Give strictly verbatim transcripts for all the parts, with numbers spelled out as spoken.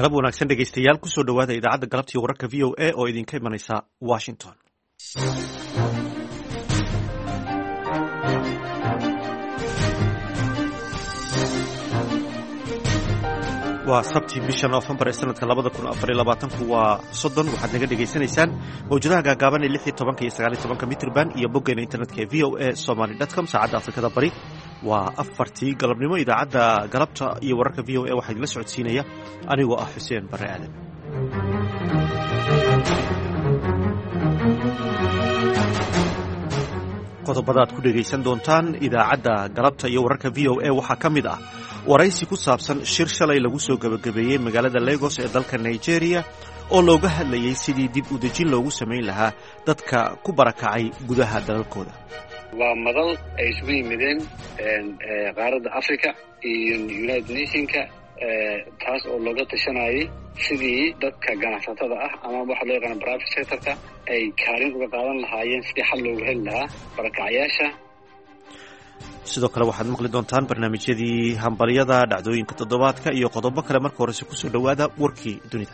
galab wanaagsan dhegaystayaal kusoo dhowaada idaacadda galabtii wararka v o a oo idinka imanaysa washington. waa sabti bisha noofembar ee sanadka labada kun afar iyo labaatanku waa soddon. waxaad naga dhegaysanaysaan mawjadaha gaagaaban ee lix iyo tobanka iyo sagaal iyo tobanka mitrban iyo boggeena internetka ee v o a somaly dot com. saacadda afrikada bari waa afartii galabnimo. idaacadda galabta iyo wararka v o a waxaa idinla socodsiinaya anigoo ah xuseen bare aadan. qodobada aad ku dhegaysan doontaan idaacadda galabta iyo wararka v o a waxaa ka mid ah waraysi ku saabsan shir shalay lagu soo gebagabeeyey magaalada Lagos ee dalka Nigeria oo looga hadlayay sidii dib u dejin loogu samayn lahaa dadka ku barakacay gudaha dalalkooda. waa madal ay isugu yimideen qaaradda Africa iyo United Nationska taas oo looga tashanayay sidii dadka ganacsatada ah ama waxa loo yaqaan private sector-ka ay kaalin uga qaadan lahaayeen sidii xal loogu heli lahaa barakacayaasha. sidoo kale waxaad maqli doontaan barnaamijyadii hambalyada, dhacdooyinka toddobaadka iyo qodobo kale. marka horese kusoo dhowaada warkii dunida.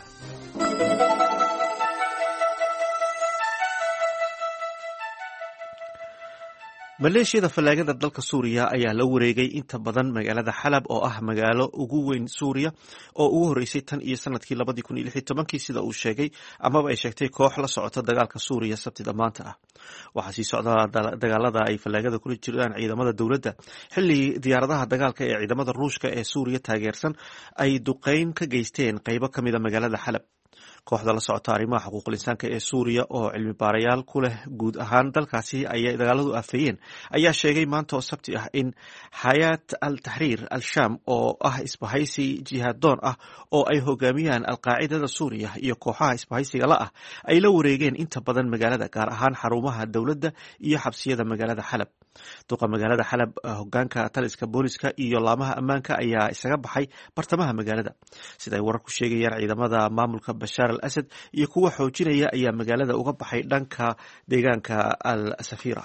maleeshiyada fallaagada dalka suuriya ayaa la wareegay inta badan magaalada xalab oo ah magaalo ugu weyn suuriya oo ugu horreysay tan iyo sanadkii labadii kun iyo lix iyo tobankii sida uu sheegay amaba ay sheegtay koox la socota dagaalka suuriya sabtida maanta ah. waxaa sii socda dagaalada ay fallaagada kula jiraan ciidamada dowladda xilli diyaaradaha dagaalka ee ciidamada ruushka ee suuriya taageersan ay duqeyn ka geysteen qaybo ka mida magaalada xalab. kooxda la socota arrimaha xuquuqul insaanka ee suuriya oo cilmi baarayaal ku leh guud ahaan dalkaasi ayay dagaaladu afeeyeen ayaa sheegay maanta oo sabti ah in xayaat al taxriir al sham oo ah isbahaysi jihaadoon ah oo ay hogaamiyaan alqaacidada suuriya iyo kooxaha isbahaysiga la ah ay la wareegeen inta badan magaalada, gaar ahaan xarumaha dowladda iyo xabsiyada magaalada xalab. duqa magaalada xalab, hogaanka taliska booliska iyo laamaha ammaanka ayaa isaga baxay bartamaha magaalada. sida ay warar ku sheegayaan ciidamada maamulka bashaar al asad iyo kuwa xoojinaya ayaa magaalada uga baxay dhanka deegaanka al safira.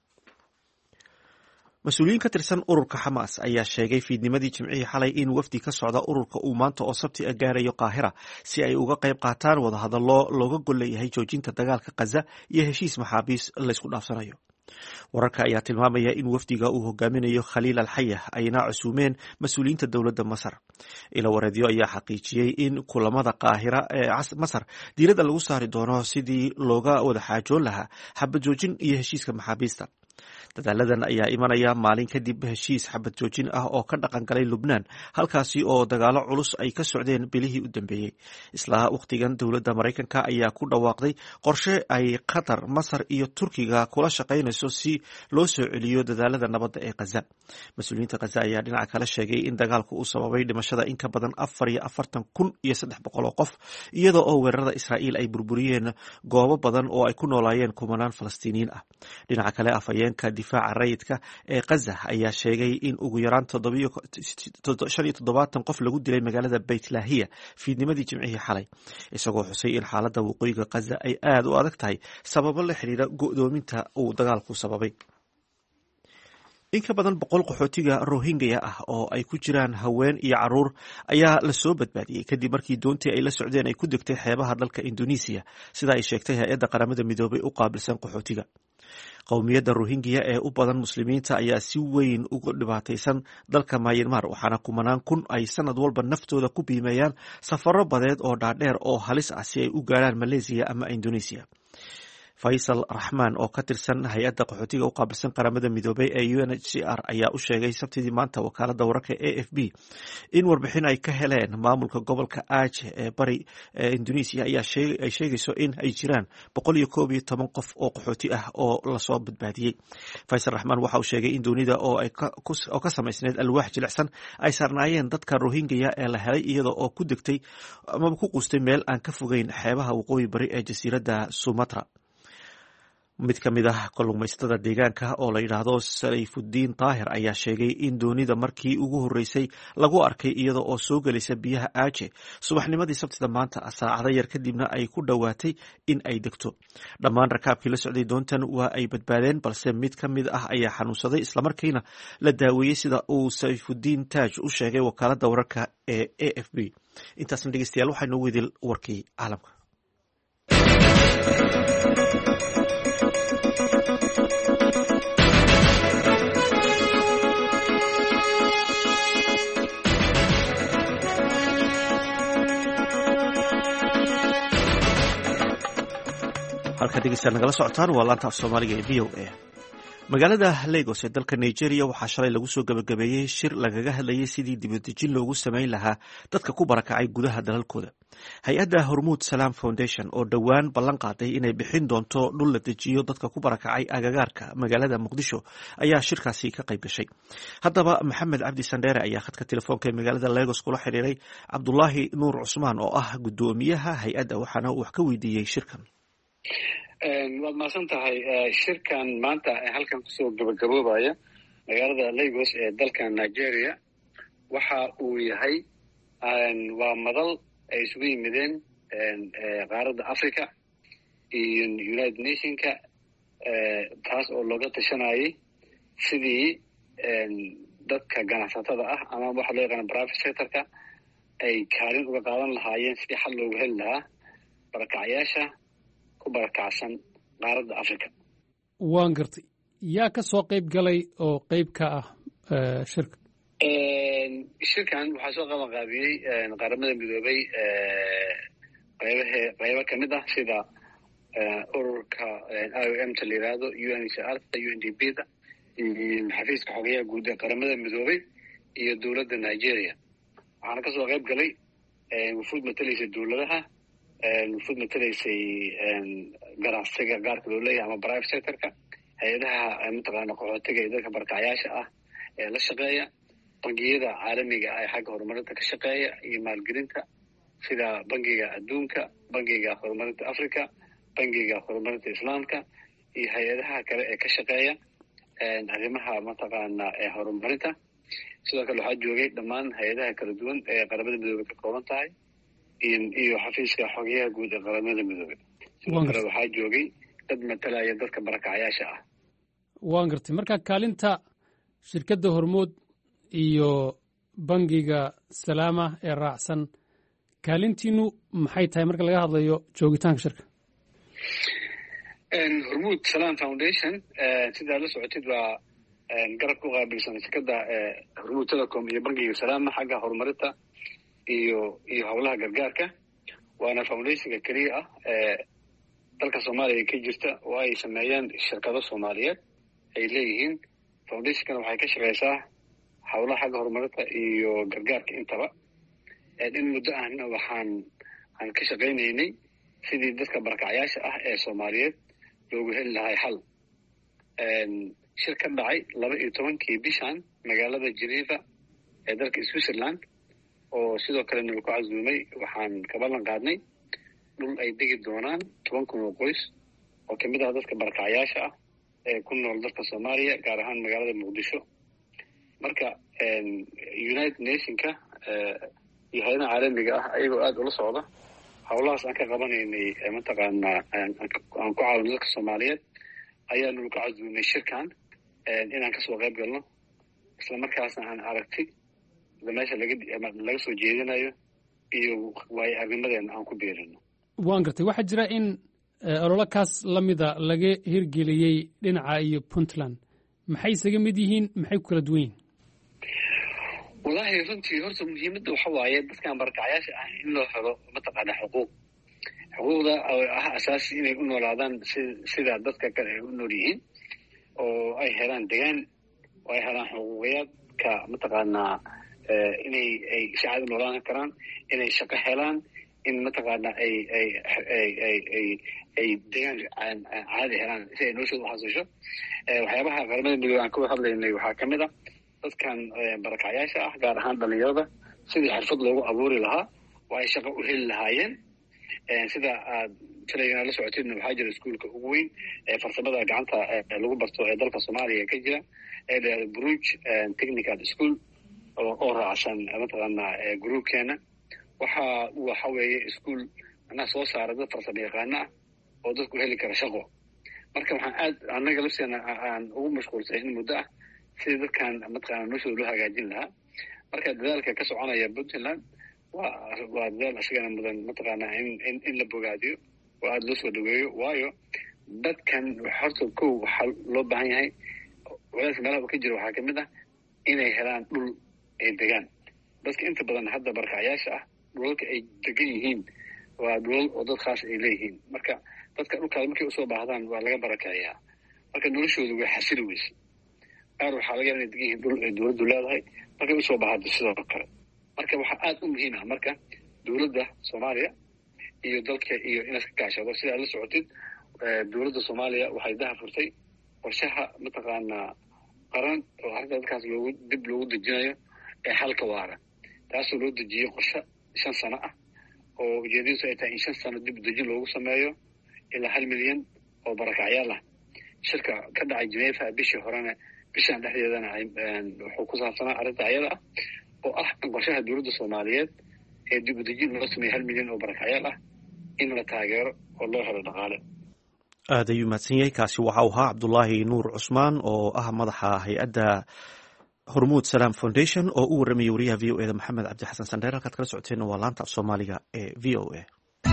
mas-uuliyiin ka tirsan ururka xamaas ayaa sheegay fiidnimadii jimcihii xalay in wafdi ka socda ururka uu maanta oo sabti a gaarayo qaahira si ay uga qayb qaataan wadahadallo looga gol leeyahay joojinta dagaalka khaza iyo heshiis maxaabiis laysku dhaafsanayo. wararka ayaa tilmaamaya in wafdiga uu hogaaminayo khaliil alxaya ayna casuumeen mas-uuliyiinta dowladda masar. ila wareedyo ayaa xaqiijiyey in kulamada qaahira ee masar diiradda lagu saari doono sidii looga wada xaajoon lahaa xabad joojin iyo heshiiska maxaabiista. dadaaladan ayaa imanaya maalin kadib heshiis xabad joojin ah oo ka dhaqan galay lubnaan, halkaasi oo dagaalo culus ay ka socdeen bilihii u dambeeyey. isla wakhtigan dowladda maraykanka ayaa ku dhawaaqday qorshe ay qatar, masar iyo turkiga kula shaqaynayso si loo soo celiyo dadaalada nabadda ee khaza. mas-uuliyiinta khaza ayaa dhinaca kale sheegay in dagaalku uu sababay dhimashada in ka badan afar iyo afartan kun iyo saddex boqol oo qof, iyada oo weerarada israa'iil ay burburiyeen goobo badan oo ay ku noolaayeen kumanaan falastiiniyiin ah. dhinaca kale afhayeenka difaaca rayidka ee khaza ayaa sheegay in ugu yaraan shan iyo toddobaatan qof lagu dilay magaalada baytlahiya fiidnimadii jimcihii xalay, isagoo xusay in xaaladda waqooyiga khaza ay aada u adag tahay sababo la xiriira go'doominta uu dagaalku sababay. in ka badan boqol qaxootiga rohingya ah oo ay ku jiraan haween iyo caruur ayaa lasoo badbaadiyey kadib markii doontii ay la socdeen ay ku degtay xeebaha dalka Indonesia, sida ay sheegtay hay-adda qaramada midoobay u qaabilsan qaxootiga. qowmiyadda rohingya ee u badan muslimiinta ayaa si weyn uga dhibaataysan dalka Myanmar, waxaana kumanaan kun ay sanad walba naftooda ku biimeeyaan safaro badeed oo dhaadheer oo halis ah si ay u gaaraan Malaysia ama Indonesia. faysal raxmaan oo ka tirsan hay-adda qaxootiga u qaabilsan qaramada midoobay ee U N H C R ayaa u sheegay sabtidii maanta wakaaladda wararka A F B in warbixin ay ka heleen maamulka gobolka Aceh ee bari ee Indonesia ayaa ay sheegayso in ay jiraan boqol iyo koob iyo toban qof oo qaxooti ah oo lasoo badbaadiyey. faysal raxmaan waxa uu sheegay in doonida oo ay oo ka samaysneyd alwaax jilicsan ay saarnaayeen dadka rohingya ee la helay iyada oo ku degtay amaba ku qustay meel aan ka fogeyn xeebaha waqooyi bari ee jasiiradda Sumatra. mid ka mid ah kalluumaysatada deegaanka oo la yidhaahdo sayfudiin daahir ayaa sheegay in doonida markii ugu horreysay lagu arkay iyada oo soo gelaysa biyaha aaje subaxnimadii sabtida maanta saacado yar kadibna ay ku dhowaatay in ay degto. dhammaan rakaabkii la socday doontan waa ay badbaadeen, balse mid ka mid ah ayaa xanuunsaday islamarkiina la daaweeyey sida uu sayfudiin taaj u sheegay wakaalada wararka ee a f b. intaasna dhegeystayaal waxaa inoogu idil warkii caalamka. halka dhegeystayaal nagala socotaan waa laanta af soomaaliga ee v o a. magaalada Lagos ee dalka Nigeria waxaa shalay lagu soo gabagabeeyey shir lagaga hadlayay sidii dibadejin loogu samayn lahaa dadka ku barakacay gudaha dalalkooda. hay-adda Hormuud Salaam Foundation oo dhowaan ballan qaaday inay bixin doonto dhul la dejiyo dadka ku barakacay agagaarka magaalada Muqdisho ayaa shirkaasi ka qayb gashay. haddaba Maxamed Cabdi Sandheere ayaa khadka telefoonka ee magaalada Lagos kula xiriiray Cabdulaahi Nuur Cusmaan oo ah guddoomiyaha hay-adda, waxaana uu wax ka weydiiyey shirkan. waad mahadsan tahay. shirkan maanta halkan kusoo gabagaboobaya magaalada Lagos ee dalka Nigeria waxa uu yahay waa madal ay isugu yimideen qaaradda Africa iyo United Nationka, taas oo looga tashanayay sidii dadka ganacsatada ah ama waxa loo yaqaan private sectorka ay kaalin uga qaadan lahaayeen sidii xal loogu heli lahaa barakacyaasha ku barakacsan qaaradda Africa. waan gartay, yaa ka soo qayb galay oo qayb ka ah shirka? shirkan waxaa soo qaban qaabiyey qaramada midoobay qaybahe qaybo ka mid ah sida ururka I O M ta la yidhaahdo, U N H C R ta, U N D P da, iyo xafiiska xogeyaha guud ee qaramada midoobay iyo dowladda Nigeria. waxaana ka soo qayb galay wufuud matalaysa dowladaha, wufuud matalaysay ganacsiga gaarka loo leeyahay ama private sectorka, hay-adaha mataqaana qaxootiga iyo dadka barakacyaasha ah ee la shaqeeya, bangiyada caalamiga ah ee xagga horumarinta ka shaqeeya iyo maalgelinta sida bangiga adduunka, bangiga horumarinta Africa, bangiga horumarinta islaamka iyo hay-adaha kale ee ka shaqeeya arrimaha mataqaana ee horumarinta. sidoo kale waxaa joogay dhammaan hay-adaha kala duwan ee qaramada midoobey ka kooban tahay iyo xafiiska xogeyaha guud ee qaramada midoobey. sidoo kale waxaa joogay dad matalaya dadka barakacyaasha ah. waan gartay, marka kaalinta shirkadda Hormuud iyo bangiga Salaama ee raacsan, kaalintiinu maxay tahay marka laga hadlayo joogitaanka shirka? Hormuud Salaam Foundation sidaa la socotid waa garab ku qaabilsan shirkadda Hormuud Telecom iyo bangiga Salaama xagga horumarinta iyo iyo howlaha gargaarka. waana foundationka keliya ah ee dalka Soomaaliya ka jirta oo ay sameeyeen shirkado Soomaaliyeed ay leeyihiin. foundationkan waxay ka shaqeysaa howlaha xagga horumarinta iyo gargaarka intaba. in muddo ahna waxaan aan ka shaqaynaynay sidii dadka barakacyaasha ah ee Soomaaliyeed loogu heli lahaa xal. shir ka dhacay laba iyo tobankii bishan magaalada Geneva ee dalka Switzerland oo sidoo kale nagu casuumay. waxaan ka ballan qaadnay dhul ay degi doonaan toban kun oo qoys oo kamid ah dadka barakacyaasha ah ee ku nool dalka Soomaaliya, gaar ahaan magaalada Muqdisho. marka United Nationka iyo hay'adaha caalamiga ah ayagoo aad ula socda howlahaas aan ka qabanaynay mataqaana aan ku caawino dadka Soomaaliyeed ayaa nagu casuumay shirkan inaan kasoo qayb galno, isla markaasna aan aragti meesha laga laga soo jeedinayo iyo waayo aragnimadeena aan ku beerino. waan gartay, waxaa jira in ololakaas lamida laga hirgeliyey dhinaca iyo Puntland. maxay isaga mid yihiin, maxay ku kala duwan yihiin? wallaahi runtii horta muhiimadda waxa waaye dadkan barakacyaasha ah in loo helo mataqaana xuquuq xuquuqda ah asaasi inay u noolaadaan sida dadka kale ay u nool yihiin, oo ay helaan degaan, oo ay helaan xuquuqiyaadka mataqaanaa inay ay si caadi noolaan karaan, inay shaqo helaan, in mataqaana ay ay ay ay ay ay degaan caadi helaan si ay noloshooda u xasisho. waxyaabaha qaramada midoobey aan ka hadlaynay waxaa kamid ah dadkan barakacyaasha ah, gaar ahaan dhalinyarada, sidii xirfad loogu abuuri lahaa oo ay shaqo u heli lahaayeen. sida aad shalayna la socotidna waxaa jira iskuolka ugu weyn ee farsamada gacanta lagu barto ee dalka soomaaliya ka jira ee la yihahdo bruge technical school oo raacsan mataqaana groupkeena waxa waxa weeye iskuol anaa soo saara dad farsamo yaqaana ah oo dadku heli kara shaqo marka waxaan aad annaga lafteena aan ugu mashquulsay in muddo ah sidii dadkan mataqaana noloshooda loo hagaajin lahaa marka dadaalka ka soconaya puntland waa waa dadaal isagana mudan mataqaana in in in la bogaadiyo oo aada loo soo dhaweeyo waayo dadkan horta kow waxaa loo baahan yahay walaas meelaha ka jira waxaa kamid ah inay helaan dhul ay degaan dadka inta badan hadda barkacyaasha ah dhulalka ay degan yihiin waa dhulal oo dad khaas ay leeyihiin marka dadka dhulkaas markay usoo baahdaan waa laga barakayaa marka noloshoodu way xasili weyse qaar waxaa laga inay degan yihiin dhul ay dowladdu leedahay markay usoo baahdo sidoo kale marka waxaa aada u muhiim ah marka dowladda soomaaliya iyo dalka iyo inaad ka kaashado sida aad la socotid dowladda soomaaliya waxay daha furtay qorshaha mataqaanaa qaran oo arrinta dadkaas loogu dib loogu dejinayo ee xalka waara taasoo loo dejiyey qorshe shan sano ah oo ujeedadiisu ay tahay in shan sano dib dejin loogu sameeyo ilaa hal milyan oo barakacyaal ah shirka ka dhacay Geneva bishii horena bishaan dhexdeedana wuxuu ku saabsanaa arrinta ayada ah oo ah qorshaha dowladda Soomaaliyeed ee dib dejin loo sameeyo hal milyan oo barakacyaal ah in la taageero oo loo helo dhaqaale. aad ayuu mahadsan yahay kaasi waxa uu ahaa Cabdullaahi Nuur Cusmaan oo ah madaxa hay-adda Hormuud Salaam Foundation oo u warramay wariyaha V O A da Maxamed Cabdi Xasan Sandheer halkaad kala socoteen waa laanta af Soomaaliga ee V O A.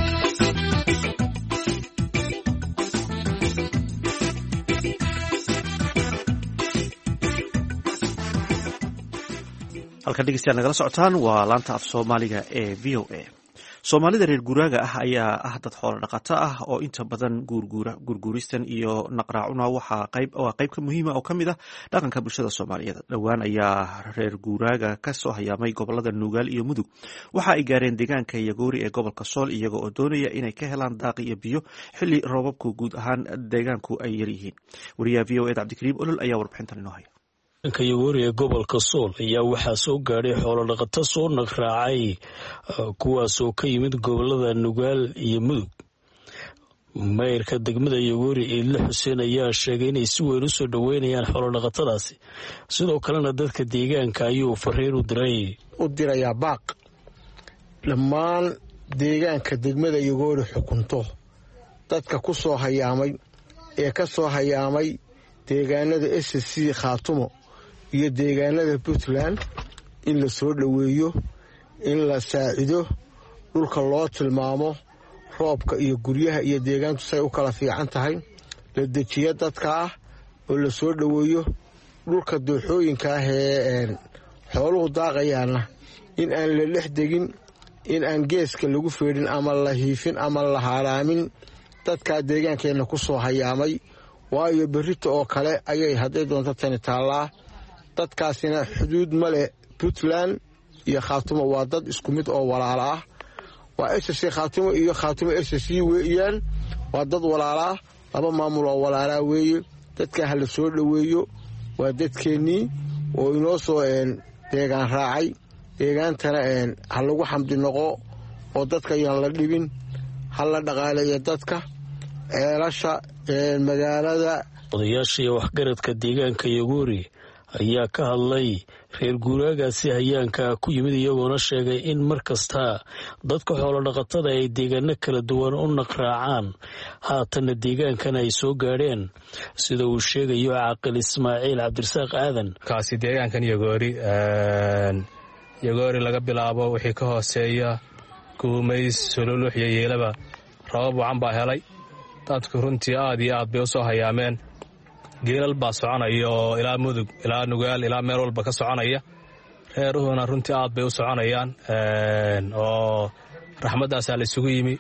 halka dhegeystayaal nagala socotaan waa laanta af Soomaaliga ee V O A. Soomaalida reer guuraaga ah ayaa ah dad xoolo dhaqato ah oo inta badan guurguura guurguuristan iyo naqraacuna waxaa qayb waa qayb ka muhiima oo ka mid ah dhaqanka bulshada Soomaaliyeed. Dhowaan ayaa reer guuraaga ka soo hayaamay gobolada Nugaal iyo Mudug waxa ay gaareen deegaanka Yagoori ee gobolka Sool iyaga oo doonaya inay ka helaan daaq iyo biyo xilli roobabku guud ahaan deegaanku ay yar yihiin. Wariyaha V O A Cabdikariim Olol ayaa warbixintan inoo haya. deegaanka Yagoori ee gobolka Sool ayaa waxaa soo gaadhay xoolo dhaqato soo naqraacay kuwaasoo ka yimid gobolada Nugaal iyo Mudug. mayrka degmada Yagoori ee la Xuseen ayaa sheegay inay si weyn u soo dhaweynayaan xoolo dhaqatadaasi sidoo kalena dadka deegaanka ayuu fariin u diray u dirayaa baaq dhammaan deegaanka degmada Yagoori xukunto dadka ku soo hayaamay ee ka soo hayaamay deegaanada S C Khaatumo iyo deegaanada Puntland in la soo dhaweeyo in la saacido dhulka loo tilmaamo roobka iyo guryaha iyo deegaantu say u kala fiican tahay la dejiyo dadka ah oo la soo dhaweeyo dhulka dooxooyinka ah ee xooluhu daaqayaana in aan la dhex degin in aan geeska lagu feedhin ama la hiifin ama la haaraamin dadka deegaankeena ku soo hayaamay waayo berrito oo kale ayay hadday doonto tani taallaa dadkaasina xuduud ma leh Puntland iyo Khaatumo waa dad isku mid oo walaala ah waa S C Khaatumo iyo Khaatumo S C weeyaan waa dad walaala ah laba maamul oo walaala weeye dadka hal soo dhaweeyo waa dadkeenii oo inoo soo deegaan raacay deegaantana hal lagu xamdi noqo oo dadka yaan la dhibin hal la dhaqaaleeyo dadka eelasha magaalada. odayaashii waxgaradka deegaanka Yagoori ayaa ka hadlay reer guuraagaasi hayaanka ku yimid iyagoona sheegay in mar kasta dadka xoolo dhaqatada ay deegaano kala duwan u naqraacaan haatanna deegaankan ay soo gaadheen sida uu sheegayo caaqil Ismaaciil Cabdirasaaq Aadan. kaasi deegaankan Yagoori Yagoori laga bilaabo wixii ka hooseeya Kuumays Sololux iyo Yeelaba roobab wacan baa helay dadku runtii aad iyo aad bay u soo hayaameen geelal baa soconaya oo ilaa Mudug ilaa Nugaal ilaa meel walba ka soconaya reeruhuna runtii aad bay u soconayaan oo raxmadaasaa la isugu yimi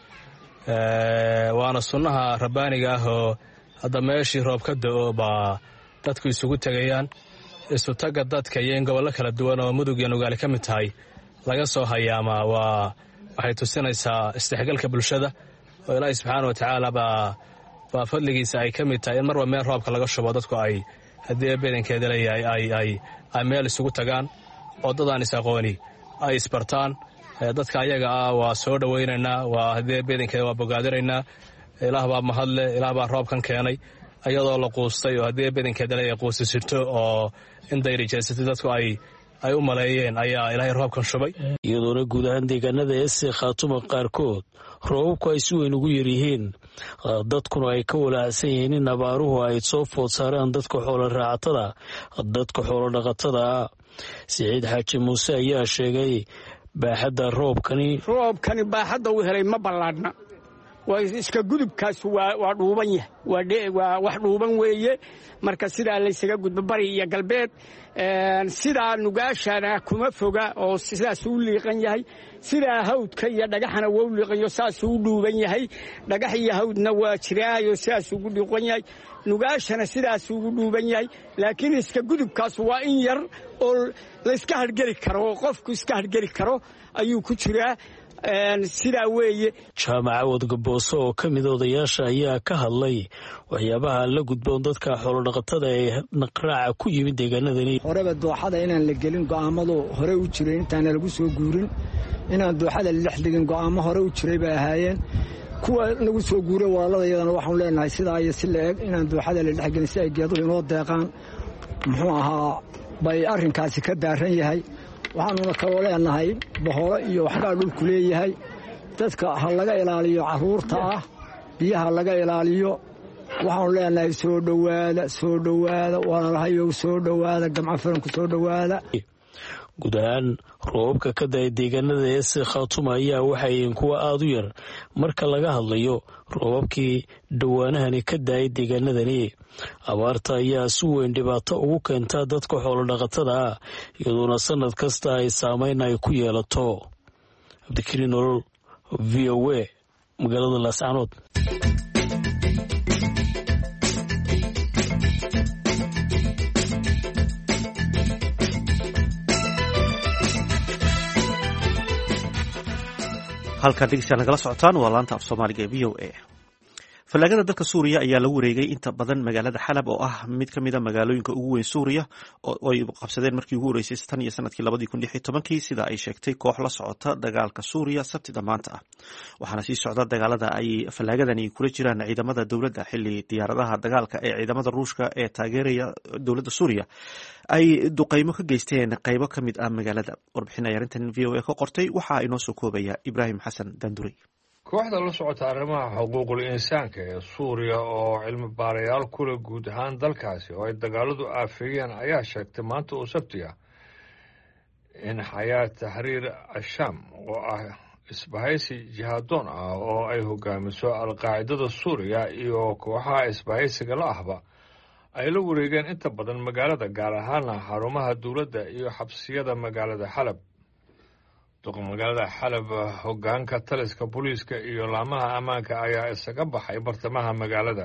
waana sunnaha rabbaaniga ah oo hadda meeshii roob ka da'o baa dadku isugu tegayaan isu tagga dadka iyo in gobollo kala duwan oo Mudug iyo Nugaal ka mid tahay laga soo hayaamaa waa waxay tusinaysaa isdhexgalka bulshada oo Ilaahay subxaanahu wa tacaala baa baa fadligiisa ay ka mid tahay in marba meel roobka laga shubo dadku ay haddii beedankeeda leeyahay ay ay ay meel isugu tagaan oo dadaan is aqooni ay isbartaan dadka ayaga ah waa soo dhowaynaynaa, waa haddee bedankeeda waa bogaadinaynaa. ilaah baa mahadle, ilaah baa roobkan keenay ayadoo la quustay oo haddii bedankeedale ay quusisirto oo in dayrijeysatay dadku ay ay u maleeyeen ayaa ilaahay roobkan shubay. iyadoona guud ahaan deegaanada ese khaatuma qaarkood roobabku ay si weyn ugu yaryihiin, dadkuna ay ka walaacsan yihiin in abaaruhu ay soo food saaraan dadka xoolo raacatada dadka xoolo dhaqatada ah. Siciid Xaaji Muuse ayaa sheegay baaxadda roobkani roobkani baaxadda uu helay ma ballaadhna, waa iska gudubkaas waa dhuuban yahay, waa wax dhuuban weeye. marka sidaa laysaga gudbo bari iyo galbeed, sidaa nugaashana kuma foga oo sidaas u liiqan yahay, sidaa hawdka iyo dhagaxana waa u liiqanyo saas u dhuuban yahay. dhagax iyo hawdna waa jiraayo sidaas ugu dhiiqan yahay, nugaashana sidaas ugu dhuuban yahay. laakiin iska gudubkaas waa in yar oo layska hargeli karo, oo qofku iska hargeli karo ayuu ku jiraa. sidaa weeye. Jaamaca Wadgabooso oo ka mid odayaasha ayaa ka hadlay waxyaabaha la gudboon dadka xoolodhaqatada ee naqraaca ku yimid deegaanadani. horeba dooxada inaan la gelin go'aamadu hore u jiray, intaana lagu soo guurin inaan dooxada la dhex dhigin go'aamo hore u jiray bay ahaayeen. kuwa lagu soo guuray walaalada iyadana waxaanu leenahay sidaa iyo si la-eg inaan dooxada la dhex gelin si ay geeduhu inoo deeqaan. muxuu ahaa bay arrinkaasi ka daaran yahay. waxaanuna kaloo leenahay boholo iyo waxbaa dhulku leeyahay, dadka ha laga ilaaliyo carruurta ah, biyaha laga ilaaliyo. waxaanu leenahay soo dhowaada soo dhowaada walaalahayow soo dhowaada, gamco firanku soo dhowaada. guud ahaan roobabka ka da-ay deegaanada ese khaatuma ayaa waxayihiin kuwa aada u yar marka laga hadlayo roobabkii dhowaanahani ka da-ay deegaanadani. abaarta ayaa si weyn dhibaato ugu keentaa dadka xoolodhaqatada ah, iyadoona sanad kasta ay saameyn ay ku yeelato. cabdikariin nolol, v o a, magaalada laascanood. halkaa dhegeystayaal nagala socotaan waa laanta af soomaaliga ee v o a. fallaagada dalka suuriya ayaa lagu wareegay inta badan magaalada xalab oo ah mid ka mid a magaalooyinka ugu weyn suuriya oo ay qabsadeen markii ugu horeysay tan iyo sanadkii labadii kun lix iyo tobankii sida ay sheegtay koox la socota dagaalka suuriya sabtida maanta ah. waxaana sii socda dagaalada ay fallaagadani kula jiraan ciidamada dowladda xilli diyaaradaha dagaalka ee ciidamada ruushka ee taageeraya dowladda suuriya ay duqeymo ka geysteen qaybo ka mid ah magaalada. warbixin ay arrintan v o a ka qortay waxaa inoo soo koobaya ibraahim xasan daandurey. kooxda la socota arrimaha xuquuqul insaanka ee suuriya oo cilmi baarayaal kule guud ahaan dalkaasi oo ay dagaaladu aafeeyeen ayaa sheegtay maanta oo sabti ah in xayaa taxriir ashaam oo ah isbahaysi jihaadoon ah oo ay hogaamiso alqaacidada suuriya iyo kooxaha isbahaysiga la ahba ay la wareegeen inta badan magaalada, gaar ahaana xarumaha dowladda iyo xabsiyada magaalada xalab. duqa magaalada xalab, hogaanka taliska booliiska iyo laamaha ammaanka ayaa isaga baxay bartamaha magaalada.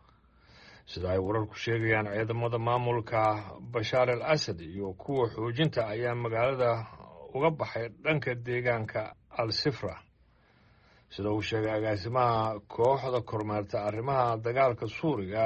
sida ay wararku sheegayaan, ciidamada maamulka bashaar al asad iyo kuwa xoojinta ayaa magaalada uga baxay dhanka deegaanka al sifra. sida uu sheegay agaasimaha kooxda kormeerta arrimaha dagaalka suuriya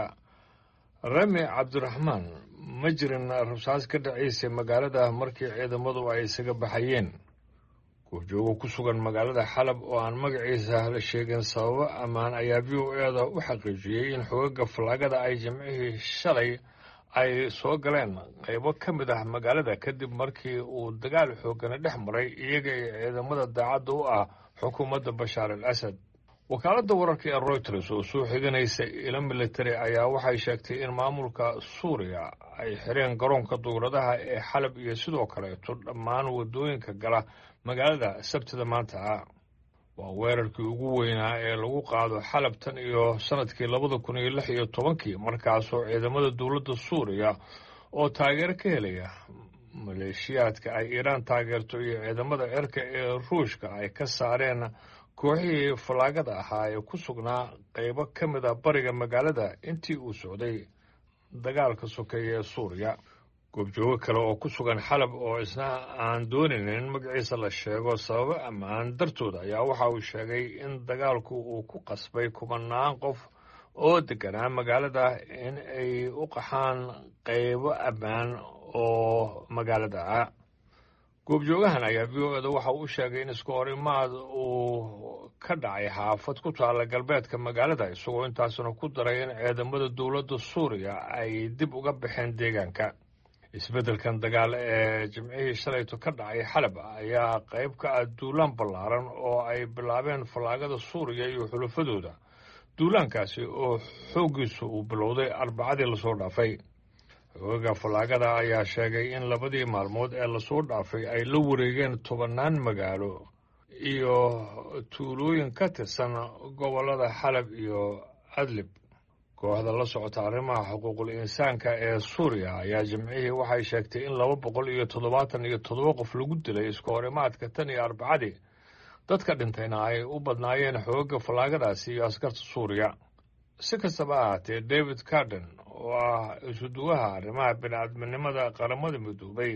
rami cabdiraxmaan, ma jirin rabsaas ka dhacaysay magaalada markii ciidamadu ay isaga baxayeen. goobjoogo ku sugan magaalada xalab oo aan magaciisa la sheegin sababo ammaan ayaa v o e da u xaqiijiyey in xoogagga fallaagada ay jimcihii shalay ay soo galeen qaybo ka mid ah magaalada kadib markii uu dagaal xoogana dhex maray iyaga iyo ciidamada daacadda u ah xukuumadda bashaar al asad. wakaaladda wararka ee royters oo soo xiganaysa ilo military ayaa waxay sheegtay in maamulka suuriya ay xireen garoonka duuradaha ee xalab iyo sidoo kaleeto dhammaan waddooyinka gala magaalada sabtida maanta ah. waa weerarkii ugu weynaa ee lagu qaado xalab tan iyo sanadkii labada kun iyo lix iyo tobankii, markaasoo ciidamada dowladda suuriya oo taageero ka helaya maleeshiyaadka ay iiraan taageerto iyo ciidamada cirka ee ruushka ay ka saareen kooxihii fallaagada ahaa ee ku sugnaa qaybo ka mid a bariga magaalada intii uu socday dagaalka sokeeye ee suuriya. goobjoogo kale oo ku sugan xalab oo isna aan doonaynin in magaciisa la sheego sababo ammaan dartooda ayaa waxa uu sheegay in dagaalku uu ku qasbay kumanaan qof oo deganaa magaalada in ay u qaxaan qaybo ammaan oo magaalada ah. goobjoogahan ayaa v o eda waxa uu sheegay in isku horimaad uu ka dhacay xaafad ku taalla galbeedka magaalada, isagoo intaasna ku daray in ciidamada dowladda suuriya ay dib uga baxeen deegaanka. isbeddelkan dagaal ee jimcihii shalayto ka dhacay xalab ayaa qayb ka ah duulaan ballaaran oo ay bilaabeen fallaagada suuriya iyo xulafadooda. duulaankaasi oo xooggiisu uu bilowday arbacadii lasoo dhaafay. xoogaga fallaagada ayaa sheegay in labadii maalmood ee lasoo dhaafay ay la wareegeen tobannaan magaalo iyo tuulooyin ka tirsan gobollada xalab iyo adlib. kooxda la socota arrimaha xuquuqul insaanka ee suuriya ayaa jimcihii waxay sheegtay in laba boqol iyo toddobaatan iyo toddoba qof lagu dilay isku horimaadka tan iyo arbacadii. dadka dhintayna ay u badnaayeen xoogaga fallaagadaasi iyo askarta suuriya. si kastaba ahaatee david carden oo ah isuduwaha arrimaha bini'aadminimada qaramada midoobay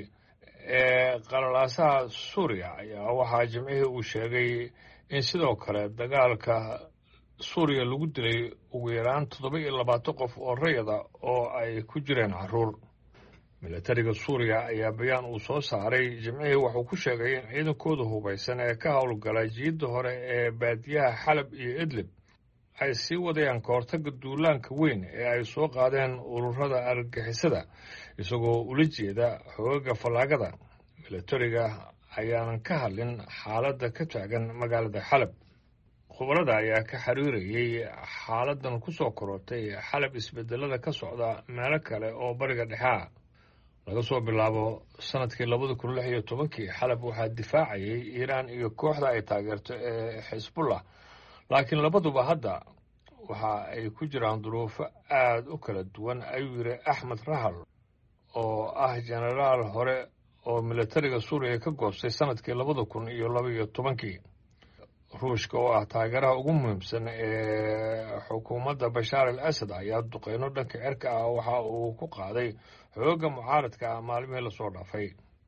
ee qalalaasaha suuriya ayaa waxaa jimcihii uu sheegay in sidoo kale dagaalka suuriya lagu dilay ugu yaraan toddoba iyo labaatan qof oo rayada oo ay ku jireen carruur. milatariga suuriya ayaa bayaan uu soo saaray jimcihii wuxuu ku sheegay in ciidankooda hubaysan ee ka howlgala jiidda hore ee baadiyaha xalab iyo idlib ay sii wadayaan kahortagga duulaanka weyn ee ay soo qaadeen ururada argagixisada, isagoo ula jeeda xoogaga fallaagada. milatariga ayaanan ka hadlin xaaladda ka taagan magaalada xalab. khubarada ayaa ka xiriirayay xaaladan ku soo korortay xalab isbedelada ka socda meelo kale oo bariga dhexe ah. laga soo bilaabo sanadkii labada kun lix iyo tobankii xalab waxaa difaacayay iiraan iyo kooxda ay taageerto ee xisbullah, laakiin labaduba hadda waxa ay ku jiraan duruufo aad u kala duwan, ayuu yidhi axmed rahal oo ah jenaraal hore oo milatariga suuriya ka goostay sanadkii labada kun iyo laba iyo tobankii. ruushka oo ah taageeraha ugu muhiimsan ee xukuumadda bashaar al asad ayaa duqeyno dhanka cirka ah waxa uu ku qaaday xoogga mucaaradka ah maalmihii lasoo dhaafay.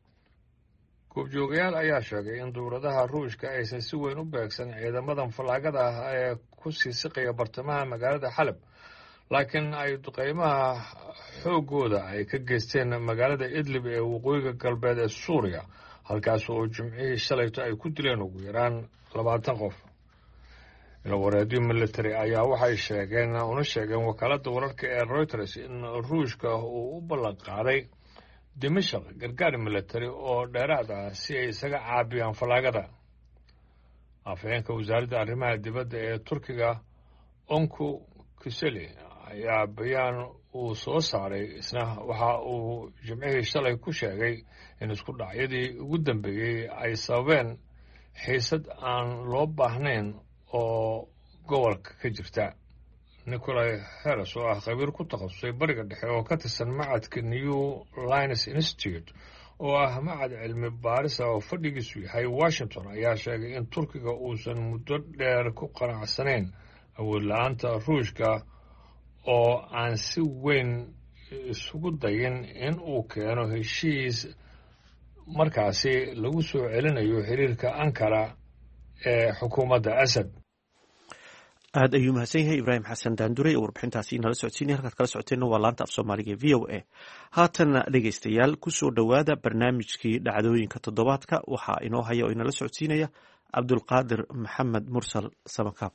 goobjoogayaal ayaa sheegay in dowladaha ruushka aysan si weyn u beegsan ciidamadan fallaagada ah ee ku sii siqaya bartamaha magaalada xalab, laakiin ay duqeymaha xooggooda ay ka geysteen magaalada idlib ee waqooyiga galbeed ee suuriya, halkaas oo jimcihii shalayto ay ku dileen ugu yaraan labaatan qof. ilawareedyo military ayaa waxay sheegeen una sheegeen wakaaladda wararka ee reuters in ruushka uu u ballan qaaday dimashaq gargaar military oo dheeraad ah si ay isaga caabiyaan fallaagada. afhayeenka wasaaradda arrimaha dibadda ee turkiga onku kiseli ayaa bayaan uu soo saaray isna waxa uu jimcihii shalay ku sheegay in isku dhacyadii ugu dambeeyey ay sababeen xiisad aan loo baahnayn oo gobolka ka jirta. nicolai heres oo ah khabiir ku takhasusay bariga dhexe oo ka tirsan macadka new lines institute oo ah macad cilmi baarisa oo fadhigiisu yahay washington ayaa sheegay in turkiga uusan muddo dheer ku qanacsanayn awood la-aanta ruushka oo aan si weyn isugu dayin in uu keeno heshiis markaasi lagu soo celinayo xiriirka ankara ee xukuumadda asad. aad ayuu mahadsan yahay ibraahim xasan daandure oo warbixintaasi nala socodsiinaya. halkaad kala socoteenna waa laanta af soomaaliga v o a. haatanna dhegaystayaal kusoo dhowaada barnaamijkii dhacdooyinka toddobaadka waxaa inoo haya oo inala socodsiinaya cabdulqaadir maxamed mursal samakaab.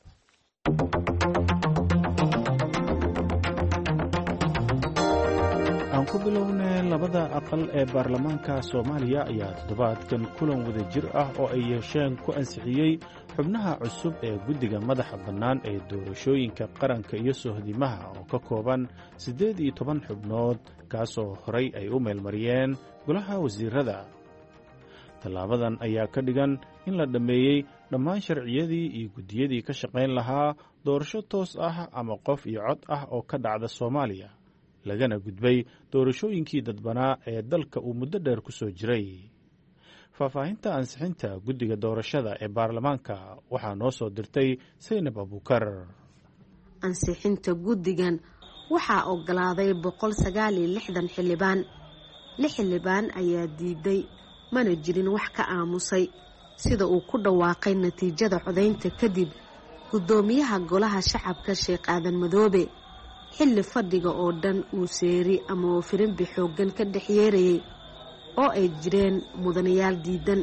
aan ku bilownay labada aqal ee baarlamaanka soomaaliya ayaa toddobaadkan kulan wada jir ah oo ay yeesheen ku ansixiyey xubnaha cusub ee guddiga madaxa bannaan ee doorashooyinka qaranka iyo sohdimaha oo ka kooban siddeed iyo toban xubnood, kaasoo horay ay u meelmariyeen golaha wasiirada. tallaabadan ayaa ka dhigan in la dhammeeyey dhammaan sharciyadii iyo guddiyadii ka shaqayn lahaa doorasho toos ah ama qof iyo cod ah oo ka dhacda soomaaliya, lagana gudbay doorashooyinkii dadbanaa ee dalka uu muddo dheer ku soo jiray. faahfaahinta ansixinta guddiga doorashada ee baarlamaanka waxaa noo soo dirtay saynab abuukar. ansixinta guddigan waxaa ogolaaday boqol sagaal iyo lixdan xildhibaan. lix xildhibaan ayaa diiday, mana jirin wax ka aamusay, sida uu ku dhawaaqay natiijada codaynta kadib guddoomiyaha golaha shacabka sheekh aadan madoobe, xilli fadhiga oo dhan uu seeri ama oo firinbi xooggan ka dhex yeerayay. oo ay jireen mudanayaal diidan.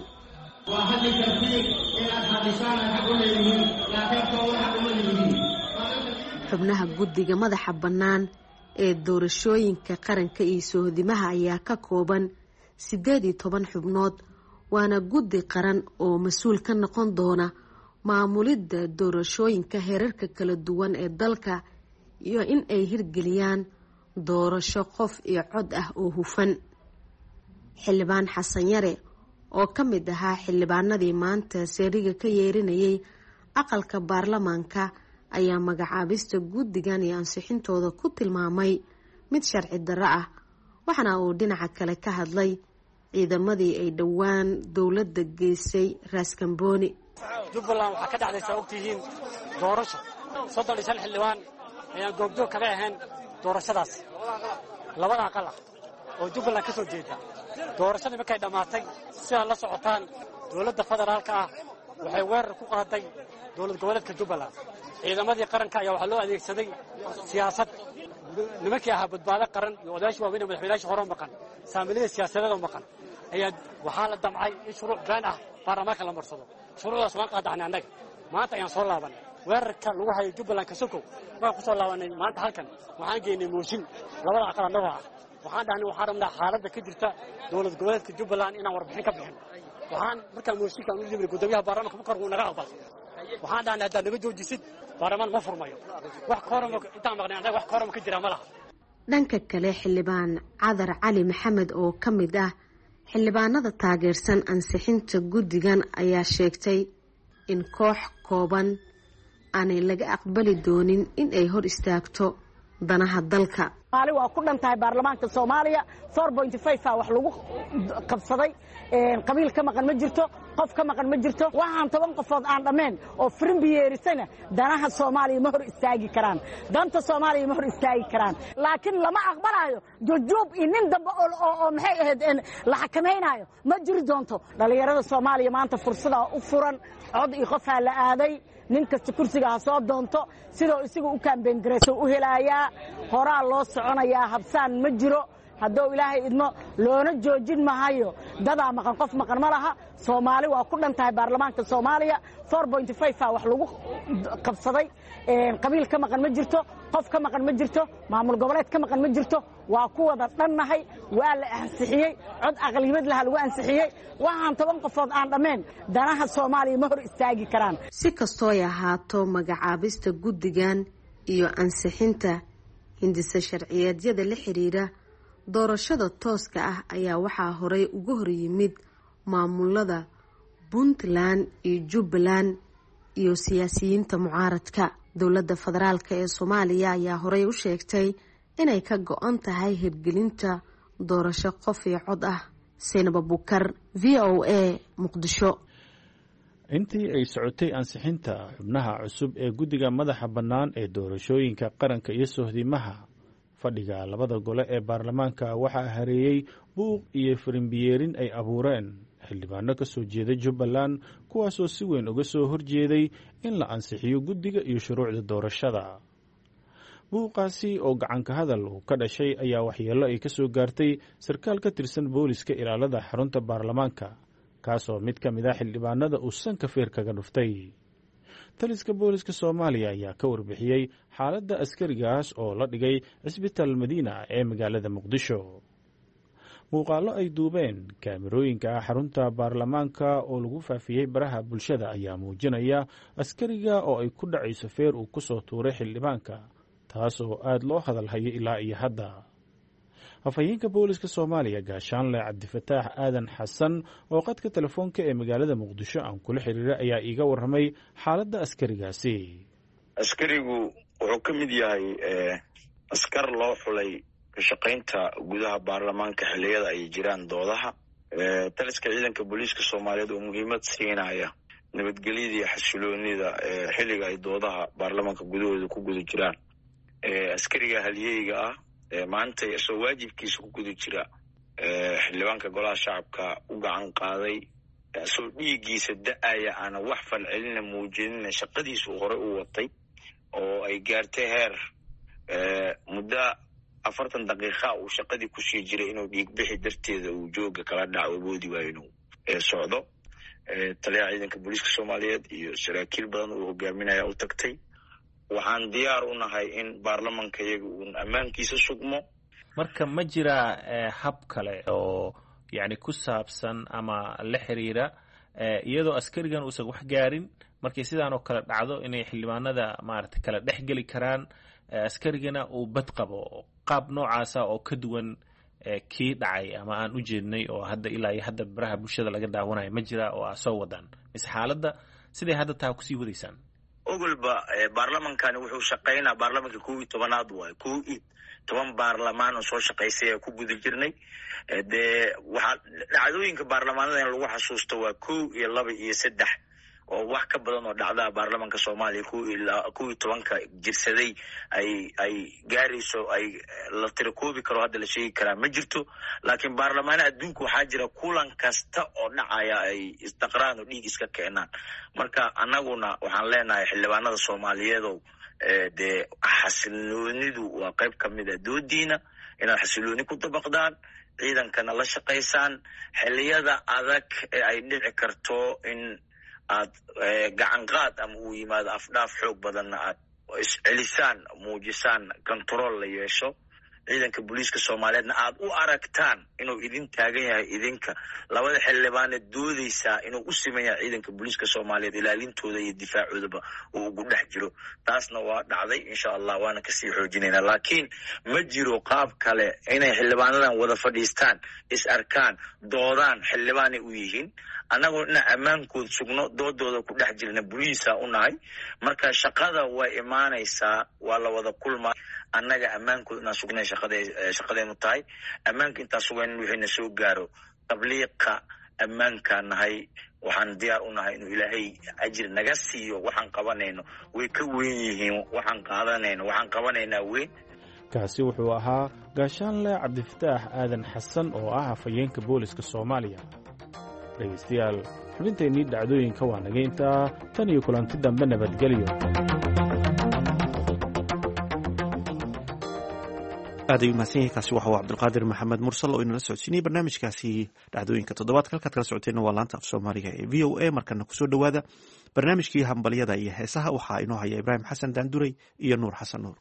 xubnaha guddiga madaxa bannaan ee doorashooyinka qaranka iyo sohdimaha ayaa ka kooban siddeed iyo toban xubnood, waana guddi qaran oo mas-uul ka noqon doona maamulidda doorashooyinka heerarka kala duwan ee dalka iyo in ay hirgeliyaan doorasho qof iyo cod ah oo hufan. xildhibaan xasan yare oo ka mid ahaa xildhibaanadii maanta seeriga ka yeerinayay aqalka baarlamaanka ayaa magacaabista guddigan iyo ansixintooda ku tilmaamay mid sharci darro ah, waxaana uu dhinaca kale ka hadlay ciidamadii ay dhowaan dowladda geysay raaskambooni. jubbaland waxaa ka dhacdaysaa ogtihiin doorasho soddon iyo shan xildhibaan ayaan goobjoog kaga ahayn doorashadaas labada aqal ah oo jubbaland ka soo jeeda. doorashadii markay dhammaatay sidaad la socotaan dowladda federaalka ah waxay weerar ku qaaday dowlad goboleedka jubbaland. ciidamadii qaranka ayaa waxaa loo adeegsaday siyaasad. nimankii ahaa badbaado qaran iyo odayaashii waaweyn ee madaxweynayaashii hore maqan, saamilada siyaasadeeda maqan, ayaa waxaa la damcay in shuruuc been ah baarlamaanka la marsado. shuruucdaas waan qaadaxnay annaga. maanta ayaan soo laabanay weerarka lagu hayo jubbaland ka sokow. waan ku soo laabanay maanta halkan waxaan geynay mooshin labada aqal annagoo ah. waxaan dhahnay waxaan rabnaa xaaladda ka jirta dowlad goboleedka jubbaland inaan warbixin ka bixin. waxaan markaa mooshinkaan u yimid guddoomiyaha baarlamaanka bukar wuu naga aqbalay. waxaan dhahnay haddaad naga joojisid baarlamaan ma furmayo. wax koorama intaan maqnay annaga wax koorama ka jira ma laha. dhanka kale xildhibaan cadar cali maxamed oo ka mid ah xildhibaanada taageersan ansixinta guddigan ayaa sheegtay in koox kooban aanay laga aqbali doonin in ay hor istaagto danaha dalka. maali waa ku dhan tahay baarlamaanka Soomaaliya four point five wax lagu qabsaday. qabiil ka maqan ma jirto, qof ka maqan ma jirto. waxaan toban qofood aan dhameen oo firimbiyeerisana danaha Soomaaliya ma hor istaagi karaan, danta Soomaaliya ma hor istaagi karaan. laakiin lama aqbalayo jojob in nin dambe oo maxay ahayd in la xakameeynaayo ma jiri doonto. dhalinyarada Soomaaliya maanta fursada u furan, cod iyo qof la aaday. nin kasta kursiga ha soo doonto sidoo isagu u kaambeen gareeso u helayaa. horaa loo soconayaa, habsaan ma jiro. hadduu ilaahay idmo loona joojin mahayo. dadaa maqan qof maqan ma laha. Soomaali waa ku dhan tahay baarlamaanka Soomaaliya four point five wax lagu qabsaday. qabiil ka maqan ma jirto, qof ka maqan ma jirto, maamul goboleed ka maqan ma jirto. waa ku wada dhannahay. waa la ansixiyey, cod aqliyad laha lagu ansixiyey. waxaan toban qofood aan dhameen danaha Soomaaliya ma hor istaagi karaan. si kastoo ay ahaato magacaabista guddigan iyo ansixinta hindisa sharciyeedyada la xiriira doorashada tooska ah ayaa waxaa horey uga hor yimid maamulada Puntland iyo Jubbaland iyo siyaasiyiinta mucaaradka. dowladda federaalka ee Soomaaliya ayaa horey u sheegtay inay ka go'an tahay hirgelinta doorasho qof iyo cod ah. Seynab Abukar, V O A, Muqdisho. intii ay socotay ansixinta xubnaha cusub ee guddiga madaxa bannaan ee doorashooyinka qaranka iyo sohdimaha, fadhiga labada gole ee baarlamaanka waxaa hareeyey buuq iyo firimbiyeerin ay abuureen xildhibaano ka soo jeeda Jubbaland, kuwaasoo si weyn uga soo horjeeday in la ansixiyo guddiga iyo shuruucda doorashada. buuqaasi oo gacanka hadal uu ka dhashay ayaa waxyeello ay ka soo gaartay sarkaal ka tirsan booliska ilaalada xarunta baarlamaanka, kaasoo mid ka mid ah xildhibaanada uu sanka feer kaga dhuftay. taliska booliska Soomaaliya ayaa ka warbixiyey xaaladda askarigaas oo la dhigay cisbitaal Madiina ee magaalada Muqdisho. muuqaallo ay duubeen kaamirooyinka xarunta baarlamaanka oo lagu faafiyey baraha bulshada ayaa muujinaya askariga oo ay ku dhacayso feer uu ku soo tuuray xildhibaanka, taasoo aad loo hadalhayo ilaa iyo hadda. afhayeenka booliska Soomaaliya gaashaanle Cabdifataax Aadan Xasan oo qadka telefoonka ee magaalada Muqdisho aan kula xiriiray ayaa iiga warramay xaaladda askarigaasi. askarigu wuxuu ka mid yahay askar loo xulay ka shaqaynta gudaha baarlamaanka xilliyada ay jiraan doodaha. taliska ciidanka booliska Soomaaliyeed oo muhiimad siinaya nabadgelyada iyo xasiloonida xilliga ay doodaha baarlamaanka gudahooda ku guda jiraan. askariga halyeeyga ah maanta isoo waajibkiisa ku guda jira xildhibaanka golaha shacabka u gacan qaaday, isoo dhiiggiisa da-aya aana wax falcelina muujinin shaqadiisu hore u watay oo ay gaartay heer muddo afartan daqiiqa uu shaqadii kusii jiray inuu dhiigbixi darteeda uu jooga kala dhaco awoodi waayo inuu socdo. taliyaha ciidanka booliiska soomaaliyeed iyo saraakiil badan uu hogaaminaya u tagtay. waxaan diyaar u nahay in baarlamanka iyaga uun ammaankiisa sugmo. marka ma jira hab kale oo yani ku saabsan ama la xiriira iyadoo askarigan uusan wax gaarin markay sidaan oo kale dhacdo inay xildhibaanada maaragtay kala dhex geli karaan askarigana uu bad qabo qaab noocaasa oo ka duwan kii dhacay ama aan u jeednay oo hadda ilaa iyo hadda baraha bulshada laga daawanayo ma jira oo aa soo wadaan mise xaaladda siday hadda taa kusii wadaysaan? ogolba baarlamankani wuxuu shaqaynaa baarlamanka kow iyo tobanaad waayo kow iyo toban baarlamaan oo soo shaqaysay ee ku guda jirnay. dee waxaa dhacdooyinka baarlamaanada in lagu xasuusto waa kow iyo laba iyo saddex oo wax ka badan oo dhacdaa baarlamanka soomaaliya kow iyo tobanka jirsaday ay ay gaarayso ay la tirakoobi karo hadda la sheegi karaa ma jirto. laakiin baarlamaana adduunka waxaa jira kulan kasta oo dhacaya ay isdaqraan oo dhiig iska keenaan. marka annaguna waxaan leenahay xildhibaanada soomaaliyeedow dee xasiloonidu waa qayb ka mid a doodiina inaad xasilooni ku dabaqdaan, ciidankana la shaqaysaan. xilliyada adag ee ay dhici karto in aad gacan qaad ama uu yimaado afdhaaf xoog badanna aad iscelisaan, muujisaan, control la yeesho. ciidanka booliiska soomaaliyeedna aad u aragtaan inuu idin taagan yahay idinka labada xildhibaane doodaysaa inuu u siman yahay ciidanka booliiska soomaaliyeed ilaalintooda iyo difaacoodaba uu ugu dhex jiro. taasna waa dhacday insha allah waana kasii xoojinayna. laakiin ma jiro qaab kale inay xildhibaanadan wada fadhiistaan, is arkaan, doodaan. xildhibaanay u yihiin, annagoo inaan ammaankood sugno doodooda ku dhex jirna boliisa u nahay. marka shaqada way imaanaysaa, waa la wada kulmaa. annaga ammaankood inaan sugnay shaqadeenu tahay. ammaanka intaan sugayn wixina soo gaaro tabliiqa ammaankaan nahay. waxaan diyaar u nahay inuu ilaahay ajir naga siiyo. waxaan qabanayno way ka weyn yihiin waxaan qaadanayno. waxaan qabanaynaa weyn. kaasi wuxuu ahaa gaashaanle cabdifataax aadan xasan oo ah afhayeenka booliska soomaaliya. dhegaystayaal xubinteennii dhacdooyinka waa naga intaa. tan iyo kulanti dambe nabadgelyo. aad ayuu mahadsan yahay. kaasi waxa uu cabdulqaadir maxamed mursal oo inala socodsiinayay barnaamijkaasi dhacdooyinka toddobaadka. halkaad kala socoteenna waa laanta af soomaaliga ee v o a. markana kusoo dhowaada barnaamijkii hambalyada iyo heesaha. waxaa inoo haya ibraahim xasan daanduray iyo nuur xasan nuur.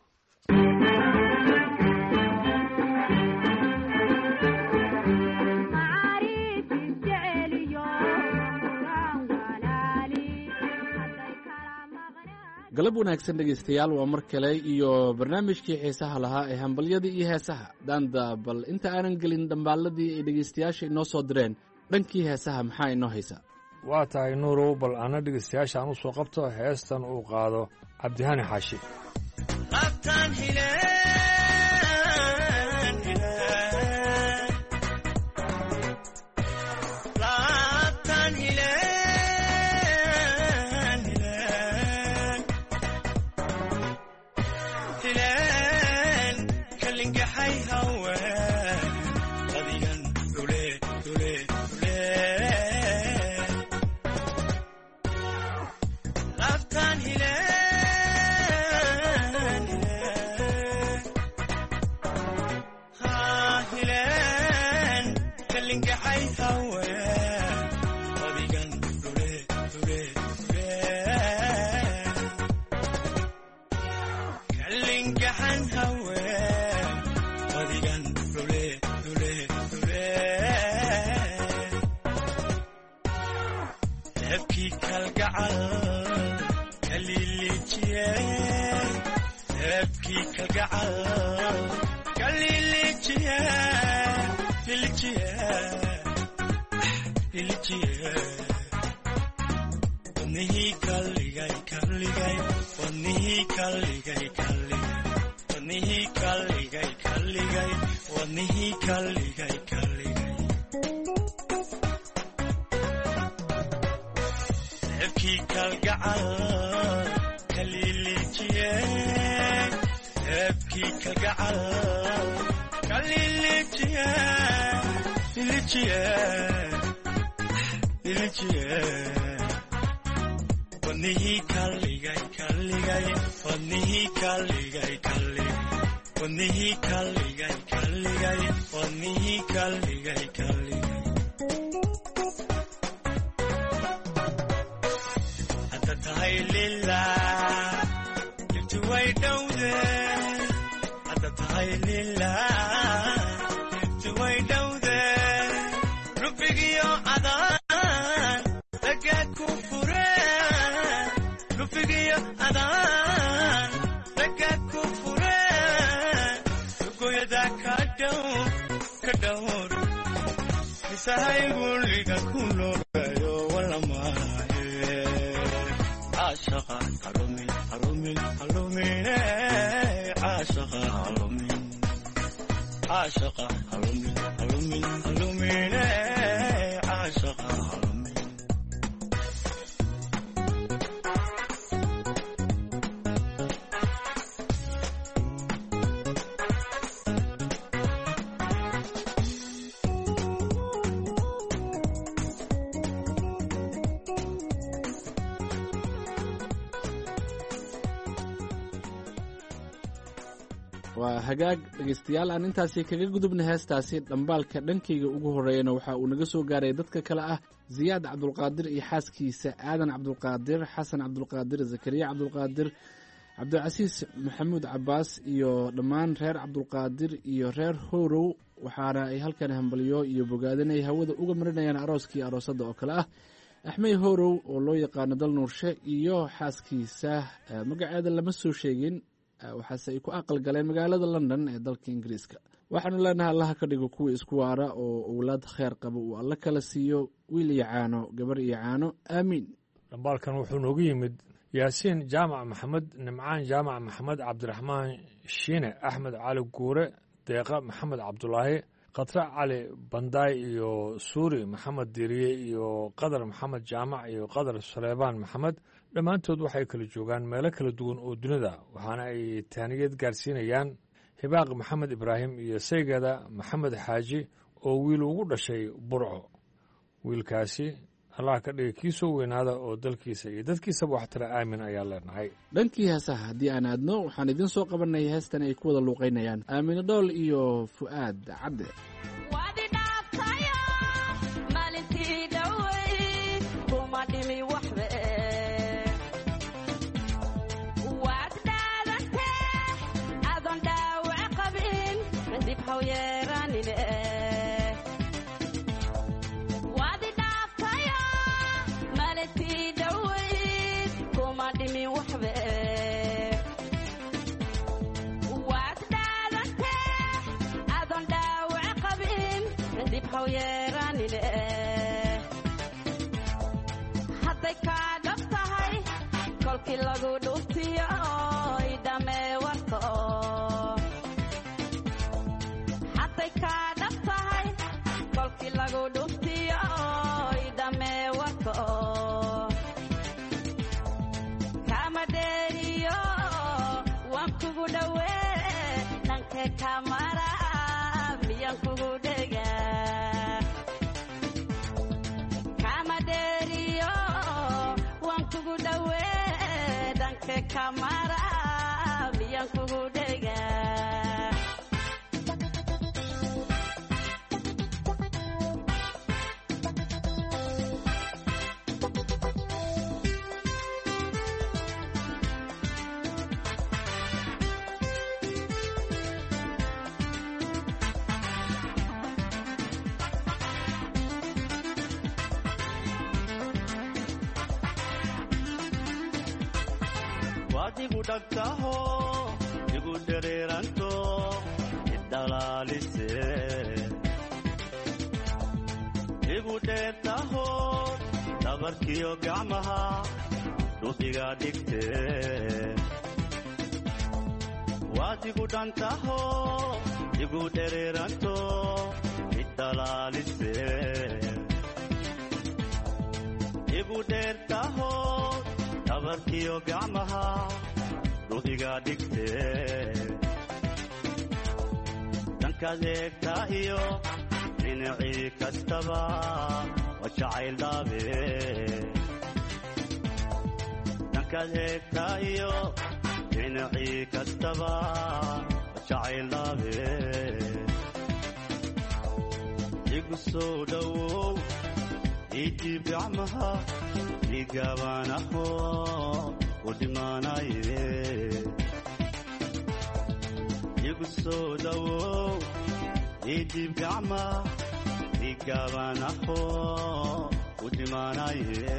galab wanaagsan dhegaystayaal, waa mar kale iyo barnaamijkii xiisaha lahaa ee hambalyada iyo heesaha. daanda bal inta aanan gelin dhambaalladii ay dhegaystayaasha inoo soo direen, dhankii heesaha maxaa inoo haysa? waa tahay nuurow, bal ana dhegaystayaasha aan u soo qabto heestan uu qaado cabdihani xaashi. wadnihii kalligay kalligay wadnihii kalligay kalligay hadda tahay lilah intu way dhowde hadda tahay lilah intu way dhowde rubigiyo adaan ragaad ku fure rubigiyo adaan ragaad ku fure goyada ka dhow ka dhowr isahay gulliga ku noogayo wala maahe caashaqa halumin halumin halumine caashaqa halumin caashaqa halumin halumin halumine caashaqa halumin waa hagaag dhegaystayaal aan intaasi kaga gudubna heestaasi dhambaalka dhankayga ugu horreeyana waxa uu naga soo gaaray dadka kale ah ziyaad cabdulqaadir iyo xaaskiisa aadan cabdulqaadir xasan cabdulqaadir zakariya cabdulqaadir cabdilcasiis maxamuud cabaas iyo dhammaan reer cabdulqaadir iyo reer horow waxaana ay halkan hambalyo iyo bogaadinay hawada uga marinayaan arooskii aroosadda oo kale ah axmed horow oo loo yaqaano dal nuurshe iyo xaaskiisa magaceeda lama soo sheegin waxaase ay ku aqal galeen magaalada london ee dalka ingiriiska waxaanu leenahay allaha ka dhigo kuwa isku waara oo owlaad kheer qaba uu alla kala siiyo wiil iyo caano gabar iyo caano aamiin dhambaalkan wuxuu noogu yimid yaasiin jaamac maxamed nimcaan jaamac maxamed cabdiraxmaan shiine axmed cali guure deeqa maxamed cabdulaahi khatre cali bandaay iyo suuri maxamed diriye iyo qadar maxamed jaamac iyo qadar saleebaan maxamed dhammaantood waxay kala joogaan meelo kala duwan oo dunida waxaana ay taaniyad gaarsiinayaan hibaaq maxamed ibraahim iyo saygada maxamed xaaji oo wiil ugu dhashay burco wiilkaasi allah ka dhiga kii soo weynaada oo dalkiisa iyo dadkiisaba wax tira aamin ayaa leenahay dhankii heesaha haddii aan aadno waxaan idiin soo qabanay heestan ay ku wada luuqaynayaan aamine dhool iyo fu'aad cadde hadday kaa dhab tahay kolkii lagu dhuftiyo idhamee warka hadday kaa dhab tahay kolkii lagu dhuftiyo idhamee warka kama dheeriyo waan kugu dhowee dhankee kamara miyaan kugu dhega kamara miyaan kugu dhega igu dhagtaho igu dhereeranto idhalaalise igu dheertaho dhabarkiyo gacmaha dhufiga dhigte waad igu dhantaho igu dhereeranto idhalaalise igu dheertaho dhabarkiyo gacmaha dhufiga dhigte dhankaad eegtaa iyo dhinacii kastaba waa jacayl dhaabe dhankaad eegtaa iyo dhinacii kastaba waa jacayl soo dhowow idiib gacmaha igaabanaho u dhimaanaye igu soo dhowow idiib gacma igaabanaho u dhimaanaye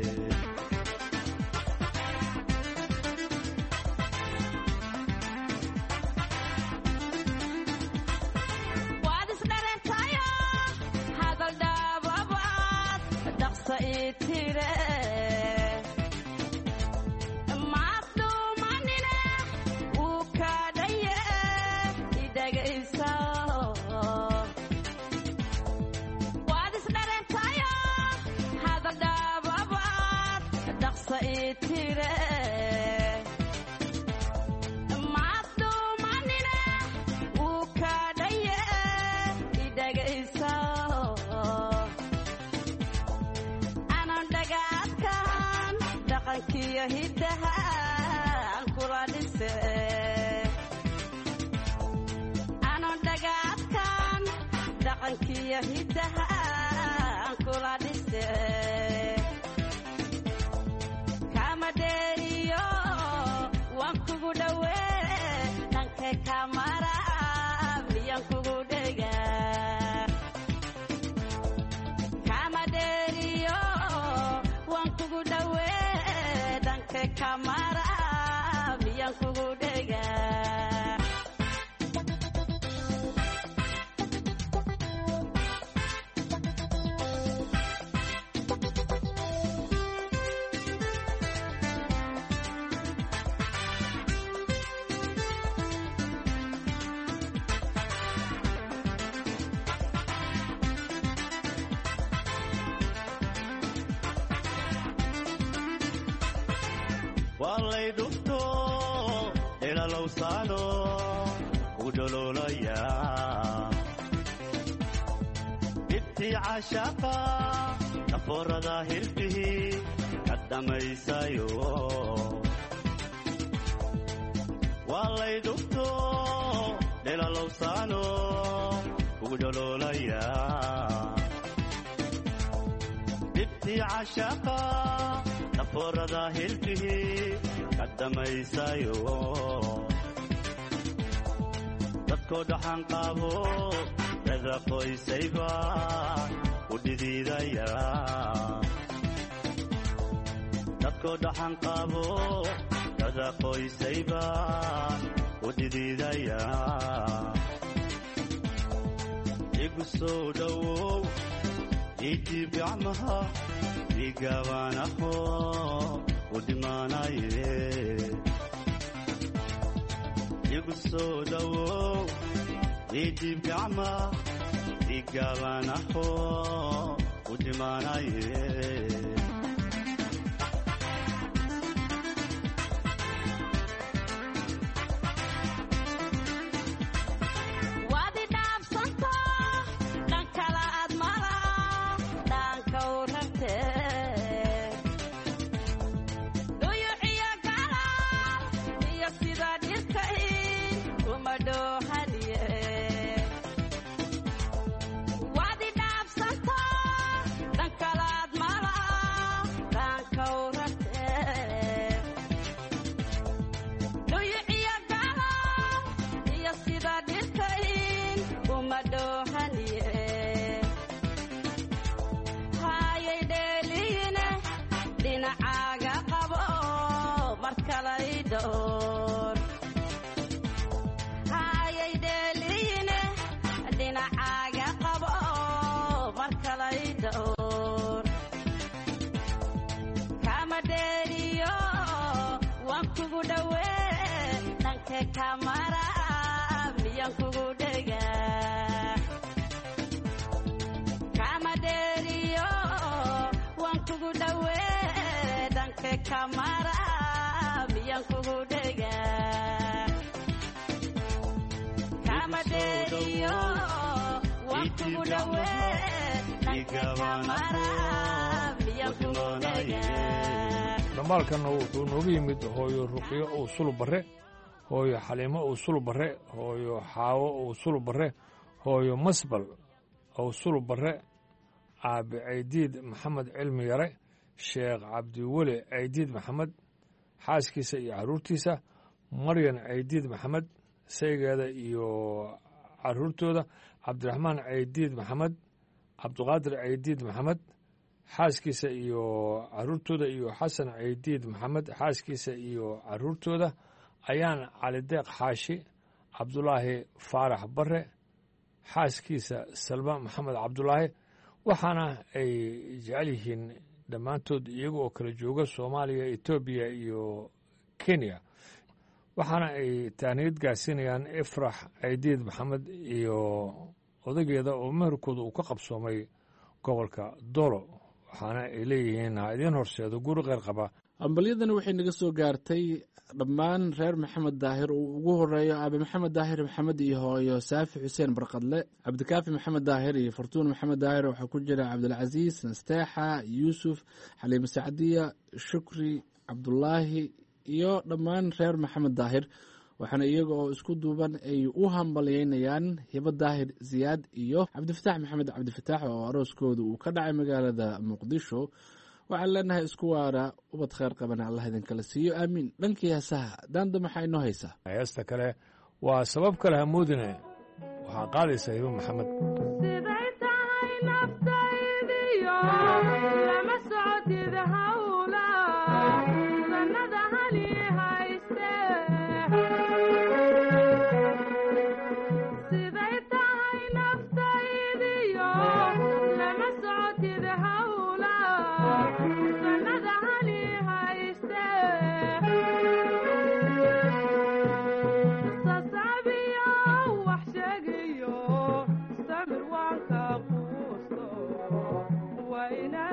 walay dhufto ilalowsaano u dhololaya ibtii cashaqa dhaforada hirbihi ka dhamaysayo walay dhufto ilalowsaano u dhololaya ibtii cashaqa dhaforada hirbihi ka dhamaysayo dadkoo dhaxan qaabo dada qoysayba u dhidiidaya dadkoo dhaxan qaabo dada qoysayba u dhidiidaya igu soo dhowow idiib gacmaha igaabanaho u dhimaanaye igu soo dhowow idiib gacma igaabanaho u dhimaanaye dhamaalkanna wuxuu noogu yimid hooyo ruqyo uu sulub barre hooyo xaliimo uu sulub barre hooyo xaawo uu sulub barre hooyo masbal awsul barre aabe caydiid maxamed cilmi yare sheekh cabdiweli caydiid maxamed xaaskiisa iyo carruurtiisa maryan caydiid maxamed saygeeda iyo carruurtooda cabdiraxmaan caydiid maxamed cabdiqaadir caydiid maxamed xaaskiisa iyo carruurtooda iyo xasan caydiid maxamed xaaskiisa iyo carruurtooda ayaan calideeq xaashi cabdulaahi faarax barre xaaskiisa salma maxamed cabdulaahi waxaana ay jecel yihiin dhammaantood iyaga oo kala jooga soomaaliya etoobiya iyo kenya waxaana ay taaniyad gaarsiinayaan ifrax caydiid maxamed iyo odageeda oo meherkooda uu ka qabsoomay gobolka dolo waxaana ay leeyihiin ha idiin horseedo guri qeyr qaba ambalyadani waxay naga soo gaartay dhammaan reer maxamed daahir uu ugu horeeyo aabe maxamed daahir maxamed iyo hooyo saafi xuseen barqadle cabdikaafi maxamed daahir iyo fartuun maxamed daahir waxaa ku jira cabdilcasiis nasteexa yuusuf xaliime sacdiya shukri cabdulaahi iyo dhammaan reer maxamed daahir waxaana iyaga oo isku duuban ay u hambalyeynayaan hibo daahir siyaad iyo cabdifataax maxamed cabdifataax oo arooskooda uu ka dhacay magaalada muqdisho waxaan leenahay isku waara ubad kheyr qabana allah idinkala siiyo aamiin dhankii heesaha daanda maxaa inoo haysaa heesta kale waa sabab kale hamoodine waxaa qaadaysa hibo maxamed siday tahay naftaydiyo lama socotid hawla sanada hali hayste siday tahay naftaydiyo lama socotid hawla sanada hali hayste sasabiyo wax sheegayo samir waan ka quusto waa ina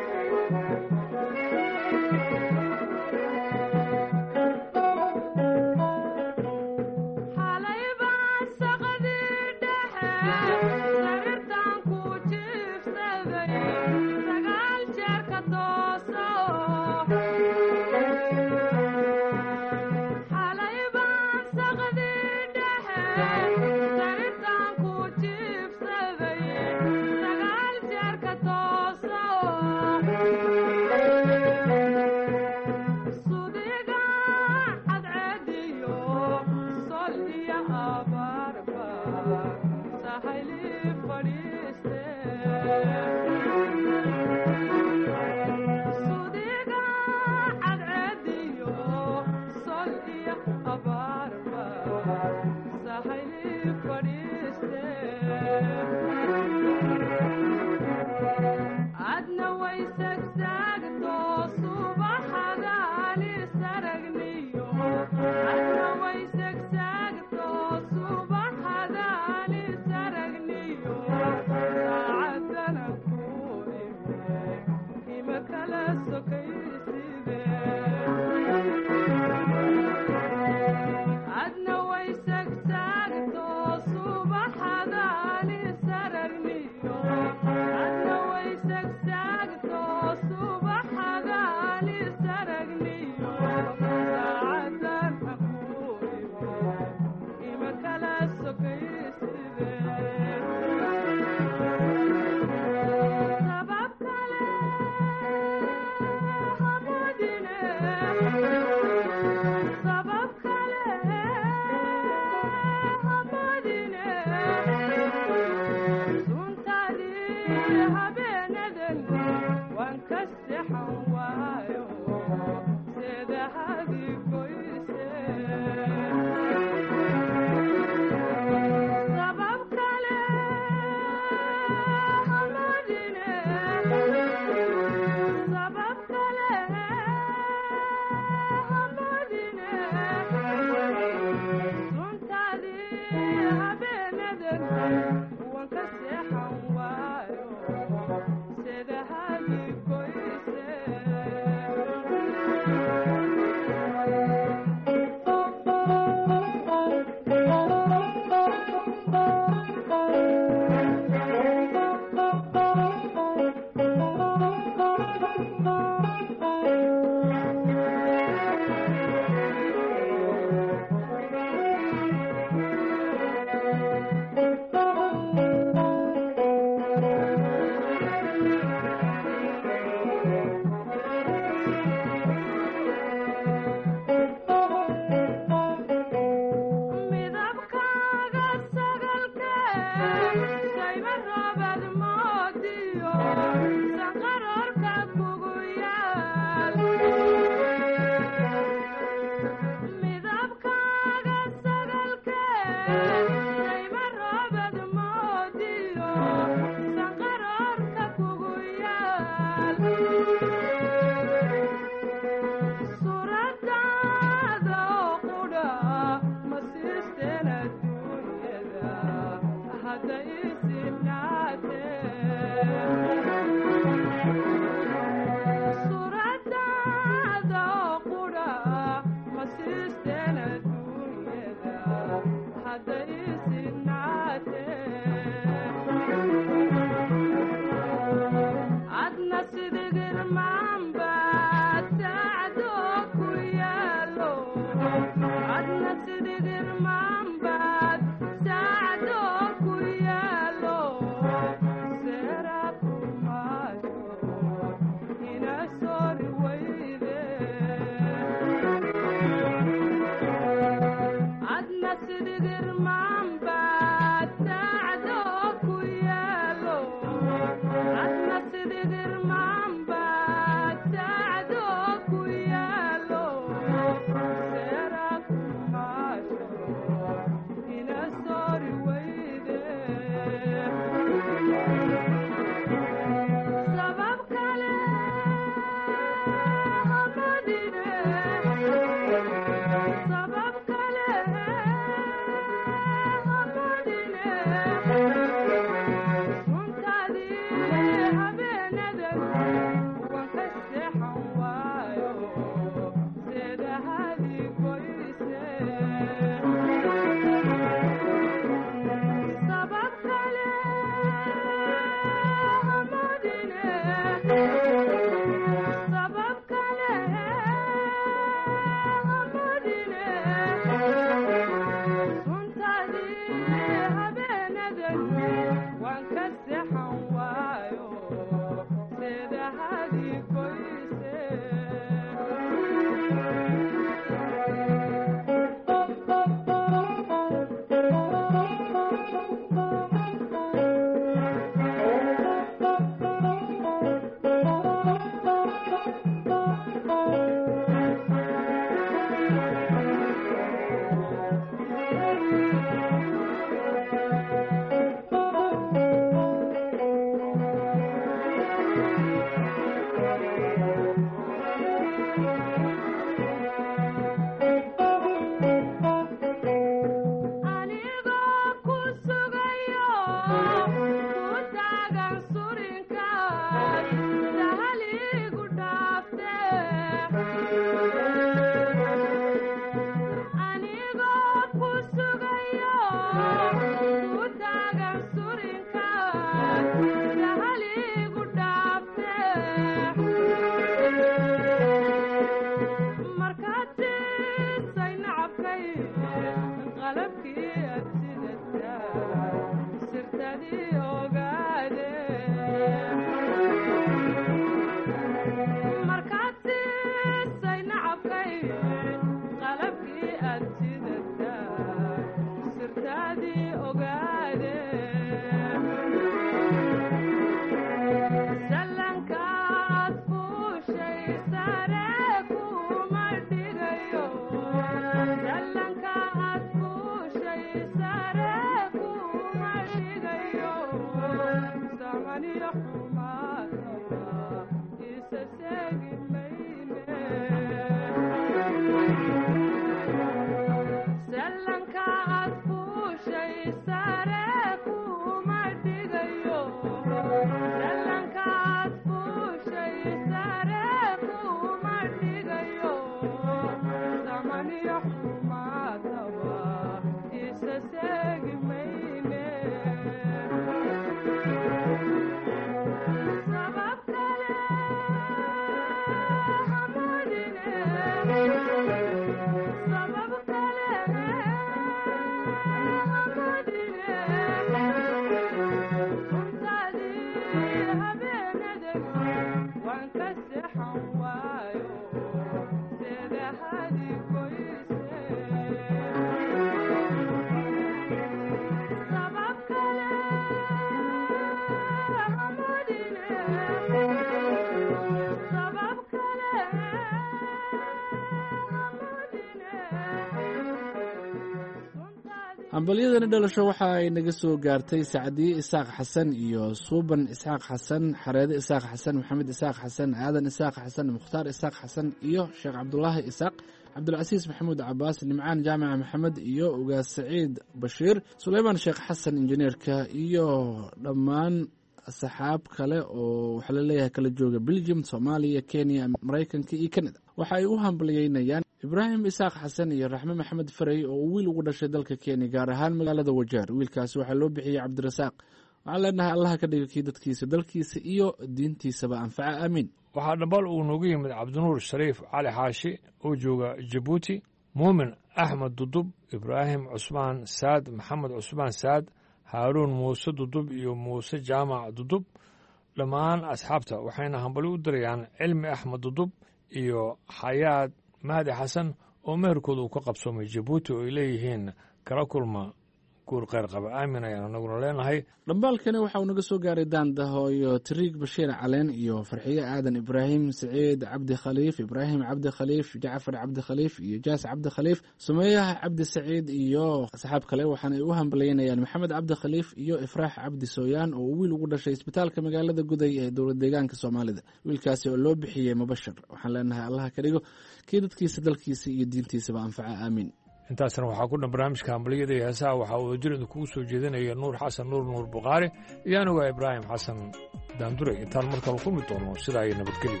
hambalyadani dhalasho waxa ay naga soo gaartay sacdiye isaaq xasan iyo suuban isxaaq xasan xareede isaaq xasan maxamed isaaq xasan aadan isaaq xasan mukhtaar isaaq xasan iyo sheekh cabdulaahi isaaq cabdulcasiis maxamuud cabaas nimcaan jaamaca maxamed iyo ugaas saciid bashiir suleymaan sheekh xasan injineerka iyo dhammaan saxaab kale oo waxaa la leeyahay kala jooga belgium soomaaliya kenya maraykanka iyo canada waxa ay u hambalyeynayaan ibraahim isaaq xasan iyo raxme maxamed farey oo uu wiil ugu dhashay dalka kenya gaar ahaan magaalada wajaar wiilkaasi waxaa loo bixiyey cabdirasaaq waxaan leenahay allaha ka dhiga kii dadkiisa dalkiisa iyo diintiisaba anfaca aamiin waxaa dhambal uu noogu yimid cabdinuur shariif cali xaashi oo jooga jabuuti muumin axmed dudub ibraahim cusmaan saad maxamed cusmaan saad haaruun muuse dudub iyo muuse jaamac dudub dhammaan asxaabta waxayna hambali u dirayaan cilmi axmed dudub iyo xayaad mahdi xasan oo meherkooda uu ka qabsoomay jabuuti oo ay leeyihiin kala kulma guur kheyr qaba aamin ayaan anaguna leenahay dhambaalkani waxa uu naga soo gaaray daandaho iyo tariig bashiir caleen iyo farxiye aadan ibraahim saciid cabdi khaliif ibraahim cabdi khaliif jacfar cabdi khaliif iyo jaas cabdi khaliif sumeeyaha cabdi saciid iyo asxaab kale waxaanay u hambalyeynayaan maxamed cabdi khaliif iyo ifraax cabdi sooyaan oo wiil ugu dhashay isbitaalka magaalada guday ee dowlad deegaanka soomaalida wiilkaasi oo loo bixiyey mubashir waxaan leenahay allaha ka dhigo kii dadkiisa dalkiisa iyo diintiisaba anfaca aamiin intaasna waxaa ku dhan barnaamijka hambaliyada iyo heesaha waxaa wadajir idinkugu soo jeedinaya nuur xasan nuur nuur bukhaari iyo anuga ibraahim xasan daanduray intaan markale kulmi doono sidaa iyo nabadgelyo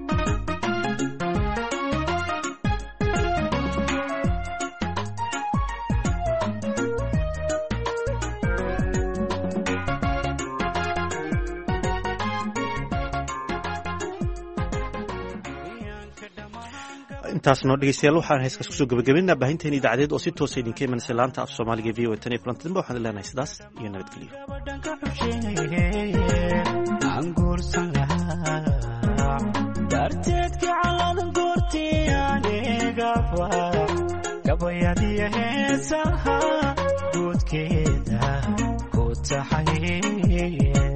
intaasnoo dhegeystayaal waxaan heeskaas kusoo gabagabaynaa baahinteena idaacadeed oo si toosa idinka imanaysa laanta af soomaaliga v o tan iyo kulanti dambe waxaan leenahay sidaas iyo nabadgelyo darteedka calada goortii anigaba gabayadiyo heesaha guudkeeda ku taxay